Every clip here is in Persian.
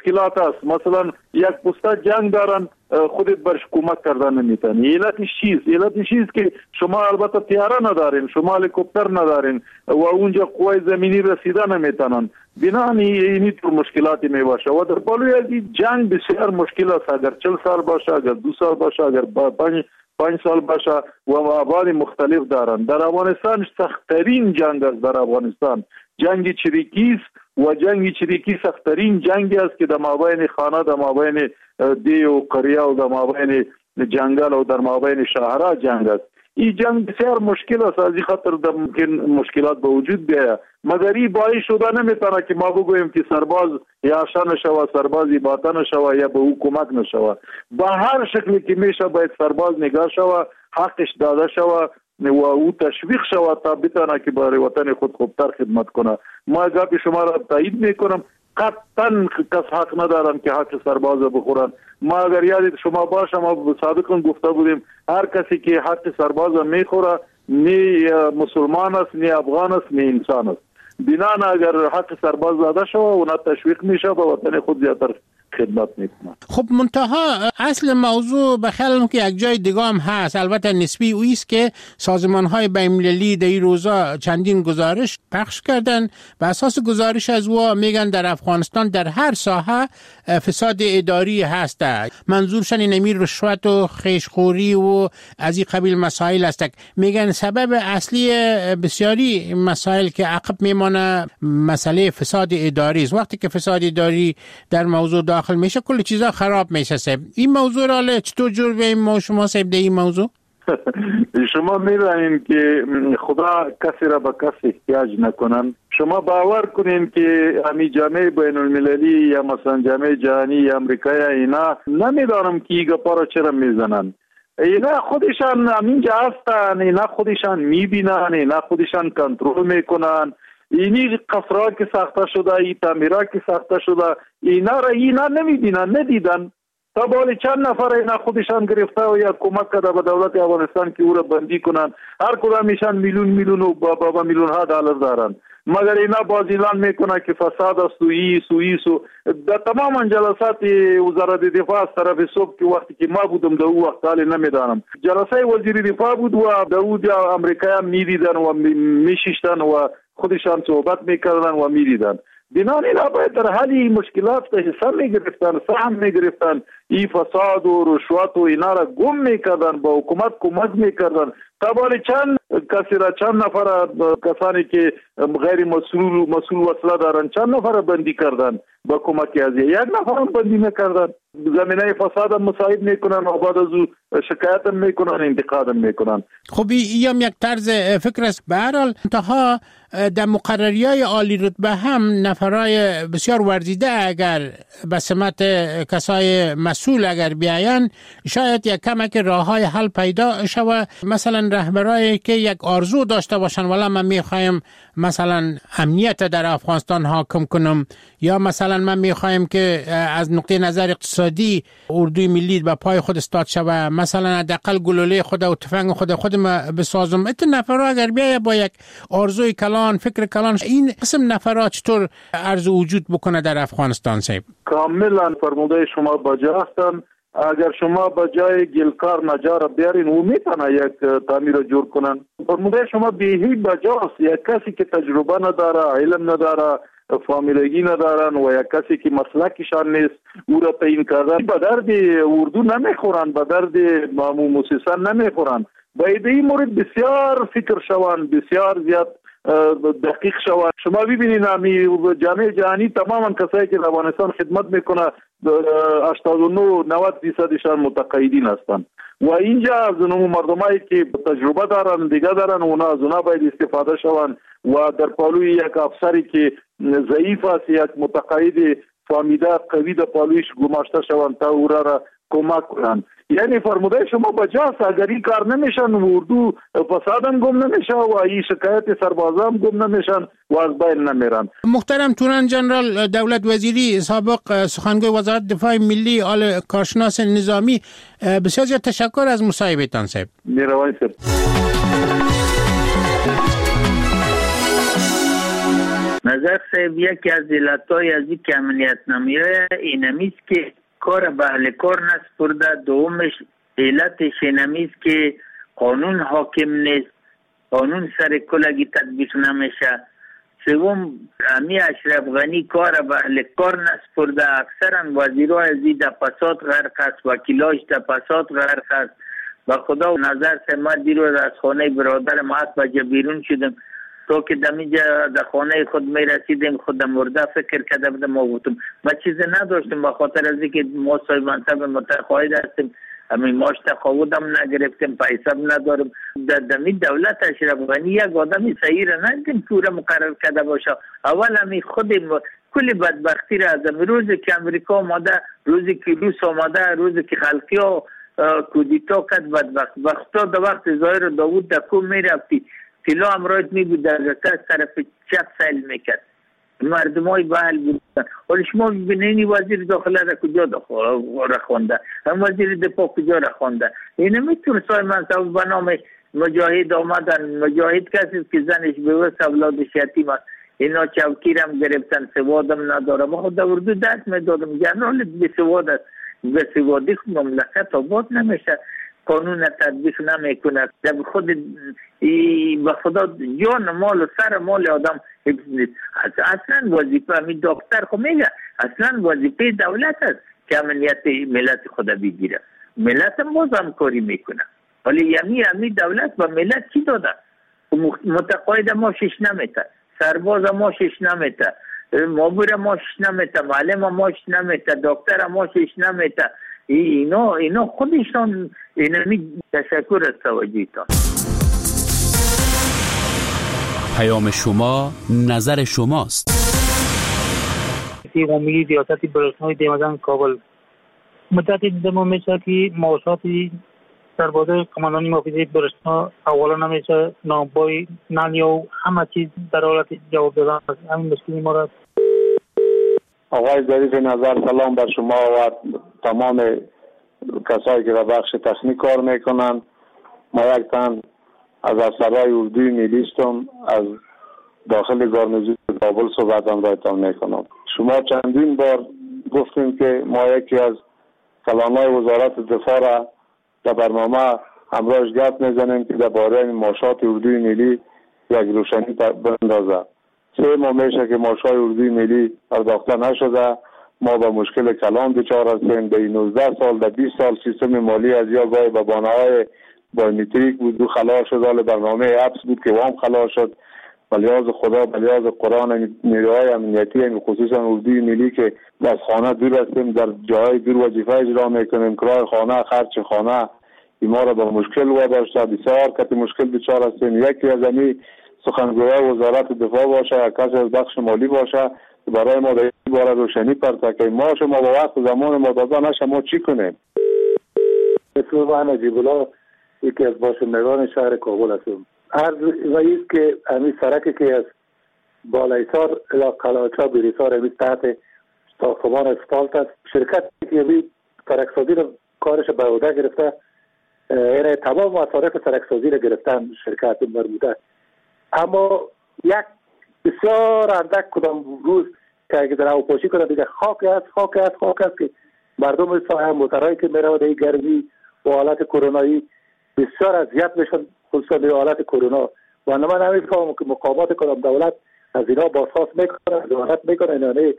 مشکلات است. مثلا یک پسته جنگ دارن، خودت برش کمک کردن نمیتونی. علتش چیست که شما البته طیاره ندارین، شما هلیکوپتر ندارین و اونجا قوای زمینی رسیدن نمیتونن. بنابراین اینی طور مشکلاتی میباشه و در پلوی از جنگ بسیار مشکل است. اگر 40 سال باشه، اگر 2 سال باشه، اگر 5 سال باشه و ابعاد مختلف دارن. در افغانستان سخت‌ترین جنگ است. در افغانستان جنگ چریکی است و جنگ چریکی سخت‌ترین جنگی است که در مابین خانه، در مابین دی و قریه و در مابین جنگل و در مابین شهرها جنگ است. این جنگ بسیار مشکل است. از این خاطر ممکن مشکلات به وجود بیاید، مگر این باعث شده نمیتونه که ما بگوییم که سرباز یا شان نشوه، سربازی باطن نشوه یا به او کمک نشوه. با هر شکلی که میشه باید سرباز نگاه شوه، حقش داده شوه و او تشویق شود تا بتونه که برای وطن خود خوبتر خدمت کنه. ما گپ شما را تایید میکنم، قطعا کس حق ندارن که حق سرباز بخورن. ما اگر یاد شما باشه، ما سابقا گفته بودیم هر کسی که حق سرباز میخوره نه مسلمان است، نه افغان است، نه انسان است. بنابراین اگر حق سرباز داده شود و نه تشویق میشه به وطن خود زیادتر خدمت میکنه. خب منتها اصل موضوع به خیالم که یک جای دیگه هم هست، البته نسبی اویست که سازمان‌های بین‌المللی در این روزا چندین گزارش پخش کردن. به اساس گزارش از او میگن در افغانستان در هر ساحه فساد اداری هست. منظورشان اینمی رشوت و خیشخوری و از این قبیل مسائل است. میگن سبب اصلی بسیاری مسائل که عقب میمانه مسئله فساد اداری است. وقتی که فساد اداری در موضوع داخل میشه کل چیزا خراب میشه. صاحب این موضوع را چطور جور بیم ما شما صاحب در این موضوع؟ شما میدانید که خدا کسی را به کسی احتیاج نکنن. شما باور کنین که امی جامعه بین المللی یا مثلا جامعه جهانی یا امریکایی اینا نمیدانم که ایگا پارا چرا میزنن. اینا خودشان همینجا هستن، اینا خودشان میبینن، اینا خودشان کنترل میکنن. اینی قصرها که ساخته شده، این تعمیرها که ساخته شده، اینا را اینا نمیبینن، ندیدن. تا بالی چند نفر اینا خودشان گرفته و یا کمک کرده به دولت افغانستان که او را بندی کنن. هر کدامشان میلیون و با میلیون ها دلار دارن، مگر اینا باز اعلان میکنه که فساد است و ایسو. در تمام جلسات وزارت دفاع از طرف صبح که وقتی که ما بودم در او وقت حالی نمیدانم، جلسه وزیر دفاع بود و در او امریکایی هم میدیدن و میشیشتن و خودشان صحبت میکردن و میدیدن. بنابراین اینا باید در حل مشکلات حساب میگرفتن، سهم میگرفتن، این فساد و رشوت و اینا را گم میکردن، با حکومت کمک میکردن. تابالی چند نفر کسانی که غیر مسئول وصله دارن چند نفر بندی کردن با کمک از یک نفر هم بندی نکردن. زمینه فساد هم مساعد میکنن و بعد از او شکایت هم میکنن، انتقاد هم میکنن. خب این هم یک طرز فکر است. به هر حال انتها در مقرریای عالی رتبه هم نفرای بسیار ورزیده اگر به سمت کسای مسئول اگر بیاین شاید یک کمک راههای حل پیدا شوه. مثلا رهبرایی که یک آرزو داشته باشن ولی من میخوایم مثلا امنیت در افغانستان حاکم کنم، یا مثلا من میخوایم که از نقطه نظر اقتصادی اردوی ملی به پای خود استاد شوه، مثلا حداقل گلوله خود و تفنگ خود ما بسازم. این نفرها اگر بیاید با یک آرزوی کلان، فکر کلان، این قسم نفرها چطور عرض وجود بکنه در افغانستان صاحب؟ کاملا فرموده شما باجا هستن. اگر شما با جای گلکار نجار بیارین او میتونه یک تعمیر رو جور کنن. فرموده شما بیهی بجاست. یک کسی که تجربه نداره، علم نداره، فامیلگی ندارن و یک کسی که مسلکشان نیست او را تعیین کردن به درد اردو نمیخورن، به درد موسسه نمیخورن. باید این مورد بسیار فکر شوان، بسیار زیاد دقیق شوند. شما ببینید جامعه جهانی تماما کسایی که در افغانستان خدمت میکنه 89-90% شان متقاعدین هستند و اینجا از اون مردمایی که تجربه دارن دیگه دارن از اونا باید استفاده شوند و در پالوی یک افسری که ضعیف است، یک متقاعد فامیده قوی در پالویش گماشته شوند تا او را کمک کنند. یعنی فرموده شما بجاست. اگر این کار نمیشن اردو فسادم گم نمیشه و این شکایت سربازام گم نمیشن و از بین نمیرن. محترم تورن جنرال دولت وزیری سابق سخنگوی وزارت دفاع ملی آل کارشناس نظامی، بسیار زیاد تشکر از مصاحبهتان صاحب. میروانی صاحب. نظر صاحب یکی از علتهای از این که امنیت نمیه اینمیست که کار به اهل کار نسپرده. دومش علتش اینمیست که قانون حاکم نیست، قانون سر کلگی تطبیق نمیشه. سوم امی اشرف غنی کار به اهل کار نسپرده. اکثرا وزیرای ازی در فساد غرق است، وکیلاش در فساد غرق است. به خدا و نظر ما دیروز از خانه برادر ما 8 بجه بیرون شدم تا که دمیجا در خانه خود می رسیدیم خود مرده فکر کرده بودم ما بودم. ما چیزی نداشتم به خاطر از اینکه ما صاحب منصب متقاعد هستیم، همین ماش تقاعدم نگرفتیم، پیسه ندارم. در دمی دولت اشرف غنی یک آدمی صحیح را ندیدیم پورا مقرر کرده باشه. اول همی خود کلی بدبختی را از روزی که امریکا آمده، روزی که روس آمده، روزی که خلقی ها کودیتا کرد، بدبختا در وقت ظاهر داوود در کوم می رفتی سلا امرایت می بود در طرف چپ سیل میکرد، مردم های بحل بودن. ولی شما ببینید وزیر داخله را کجا را خونده، هم وزیر دفاع کجا را خونده. این میتونه سای منصب به نام مجاهد آمدن. مجاهد کسی که زنش بیوست اولادش یتیم است، اینا چوکیرم گرفتن، سوادم ندارم. خود در اردو دست میدادم جنرال بی سواد است، به سوادی مملکت آباد نمیشه، قانون تطبیق نمیکنه. در خود به خدا جان مال و سر مال آدم حفظ نیست. اصلا وظیفه همین دکتر خو میگه اصلا وظیفه دولت است که امنیت ملت خود بگیره. ملت هم باز همکاری میکنه، ولی یمی دولت به ملت چی داده؟ متقاعد ما شش نمیته، سرباز ما شش نمیته، مامور ما شش نمیته، معلم ما شش نمیته، دکتر ما شش نمیته. اینا خودشان اینمی تشکر از توجیهتان. پیام شما نظر شماست. قومی ریاستی برشنهای دیمزن کابل مدت دیدم میشه که معاشات سربازای کماندانی محافظه برشنا اولا نمیشه نامبای نانی و همه چیز در حالت جواب دادن است. همین مشکلی ما را. آقای ظریف نظر، سلام بر شما و تمام کسایی که در بخش تخنیک کار میکنن. ما یک تن از افسرهای اردوی ملی هستم، از داخل گارنیزون کابل صحبتم رایتان میکنم. شما چندین بار گفتیم که ما یکی از کلانهای وزارت دفاع را در برنامه همراهش گپ میزنیم که در باره معاشات اردوی ملی یک روشنی بندازه. 3 ماه میشه که معاشات اردوی ملی پرداخته نشده. ما به مشکل کلان دچار هستیم. در 19 سال در 20 سال سیستم مالی از یا گاهی به بانه‌های بایومتریک بود و خلاص شد. حال برنامه اپس بود که وام خلاص شد. بلیاز خدا بلیاز قرآن نیروهای امنیتی خصوصا اردوی ملی که از خانه دور هستیم، در جای دور وظیفه اجرا میکنیم، کرای خانه، خرچ خانه ما را به مشکل واداشته. بسیار کتی مشکل دچار هستیم. یکی از این سخنگوی وزارت دفاع باشه یا کسی از بخش مالی باشه برای ما در این باره روشنی پرده که ما شما با وقت زمان ما داده نشه ما چی کنیم. اسم نجیب الله یکی از باشندگان شهر کابل هستم. عرض ویست که همین سرکی که از بالایسار الى قلاچا بریسار همین تحت ساختمان اسفالت است. شرکت که همین سرکسازی رو کارش به عهده گرفته، یعنی تمام مصارف سرکسازی رو گرفتن شرکت مربوطه. اما یک بسیار اندک کدام روز که اگه در هواپاشی کنه دیگه خاک است که مردم ساحه موترهایی که میره در گرمی و حالت کرونایی بسیار اذیت میشن، خصوصا در حالت کرونا. و من نمیفهمم که مقامات کدام دولت از اینا بازخواست میکنه، ضمانت میکنه اینا نه.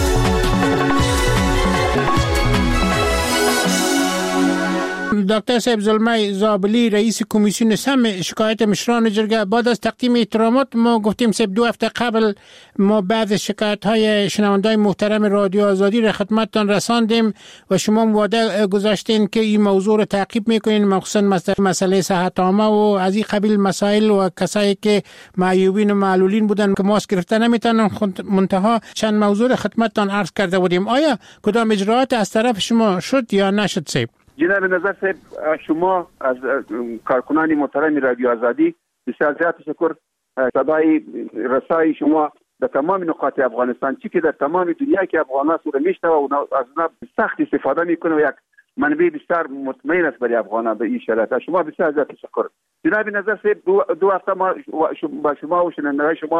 دکتر صاحب زلمه زابلی رئیس کمیسیون سم شکایت مشران جرگه، بعد از تقدیم احترامات ما گفتیم صاحب 2 هفته قبل ما بعض شکایت های شنوندای محترم رادیو آزادی را خدمتتان رساندیم و شما وعده گذاشتین که این موضوع را تعقیب میکنین، مخصوصا مسئله صحت عامه و از این قبیل مسائل و کسایی که معیوبین و معلولین بودن که ماسک گرفته نمیتونن. منتها چند موضوع را خدمتتان عرض کرده بودیم. آیا کدام اجراءات از طرف شما شد یا نشد صاحب؟ جناب نظر صاحب، شما از کارکنان محترم رادیو آزادی بسیار زیاد تشکر. صدای رسای شما در تمام نقاط افغانستان چی که در تمام دنیا که افغانان سوره میشنوه و از اونها سخت استفاده میکنه و یک منبع بسیار مطمئن است برای افغانان به این شرایط. شما بسیار زیاد تشکر. جناب نظر صاحب، 2 هفته ما با شما و شنوندگان شما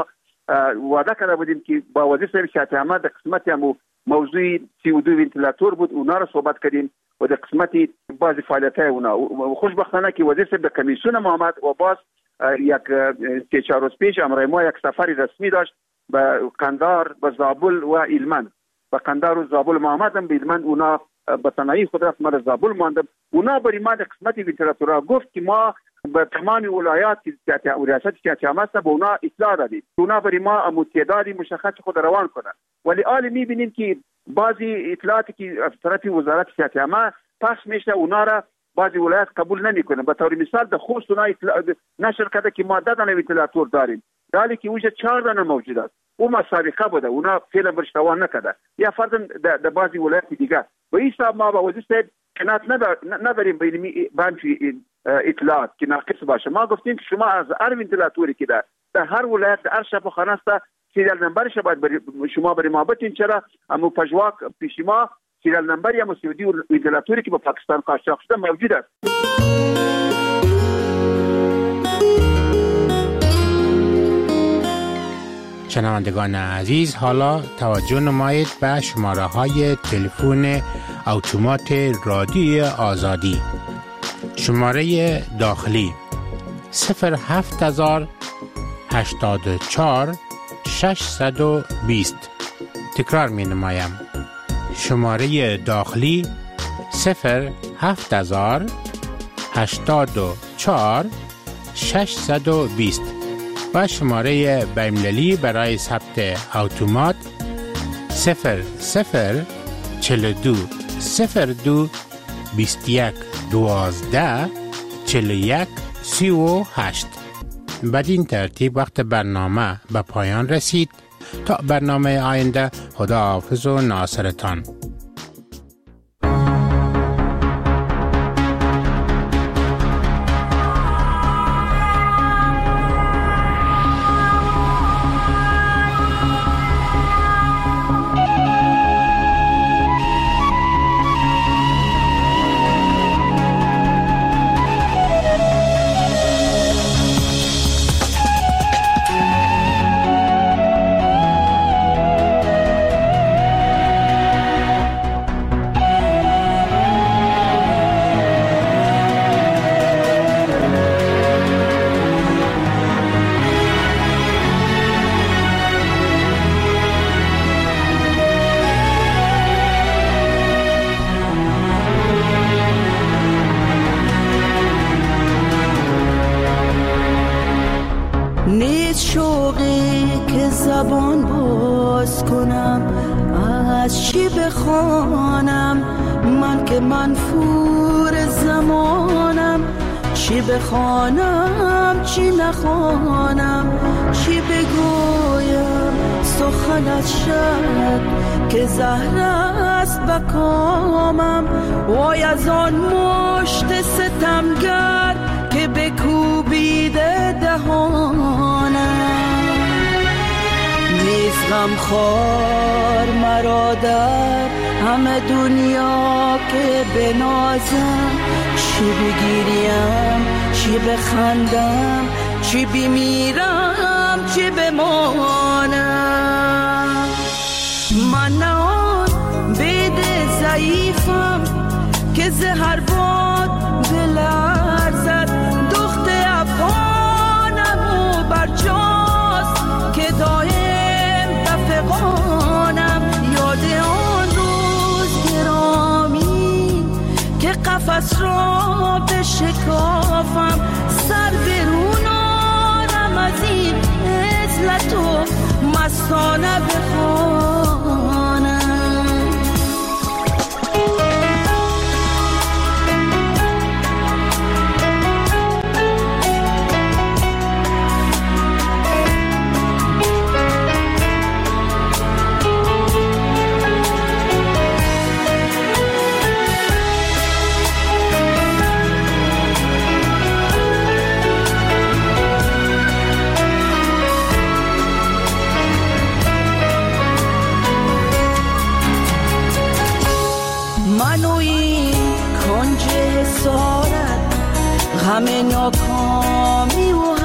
وعده کرده بودیم که با وزیر صاحب شهادت احمد در قسمت موضوع CO2 ونتیلاتور بود، اونا رو صحبت کردیم و در قسمت بعضی فعالیت‌های اونا. خوشبختانه که وزیر صاحب در کمیسیون ما آمد و باز یک 3-4 روز پیش امروز ما یک سفر رسمی داشت به قندار، به زابل و هلمند. به قندار و زابل ما آمدم، به هلمند اونا به تنهایی خود رفت، ما در زابل ماندم. اونا برای ما در قسمت ونتیلاتورها گفت که ما به تمام ولایات و ریاست شهادت احمد به اونا اطلاع دادیم، اونا برای ما تعدادی مشخص خود روان کنند. ولی حالا می‌بینیم که بعضی اطلاعاتی که از طرف وزارت شهادت احمد پخش میشه اونا را بعضی ولایات قبول نمیکنه. به طور مثال در خوست اونا نشر کرده که ما 10 دانه ونتیلاتور داریم، در حالی که اونجا 4 دانه موجود است. او مسابقه بوده، اونا فعلا برش توان نکرده. یا فرضاً در بعضی ولایات دیگه و این حساب ما با وزیر صاحب کنات نداریم بین اطلاعات که ناقص باشه. ما گفتیم که شما از هر ونتیلاتوری که در هر ولایت در هر شفاخانه است سریال نمبرش باید شما برای ما بتین، چرا اما پژواک پیش ما سریال نمبر یا مسعودی ونتیلاتوری که با پاکستان قاچاق شده موجود است. شنوندگان عزیز، حالا توجه نمایید به شماره‌های تلفن اتومات رادیوی آزادی. شماره داخلی 07084 620. تکرار می نمایم. شماره داخلی 07084 620 و شماره بین‌المللی برای ثبت اتومات 0042 02 21 12 41 38. بدین ترتیب وقت برنامه به پایان رسید. تا برنامه آینده، خداحافظ و ناصرتان. زبان باز کنم، از چی بخوانم من که منفور زمانم، چی بخوانم چی نخوانم، چی بگویم سخن از شب که زهر است بکامم، وای از آن مشت ستمگر که بکوبیده دهانم، نیست غم خوار مرا در همه دنیا که بنازم، چی بگیریم چی بخندم، چی بمیرم چی بمانم، من نه آن بید ضعیفم که زهر باد بلرزد، دخت افغانم و برجاست که دایم رفقانم، یاد آن روز گرامی که قفس را بشکافم، سر برونارم از این عزلت و مستانه بخوانم. غم ناکامی و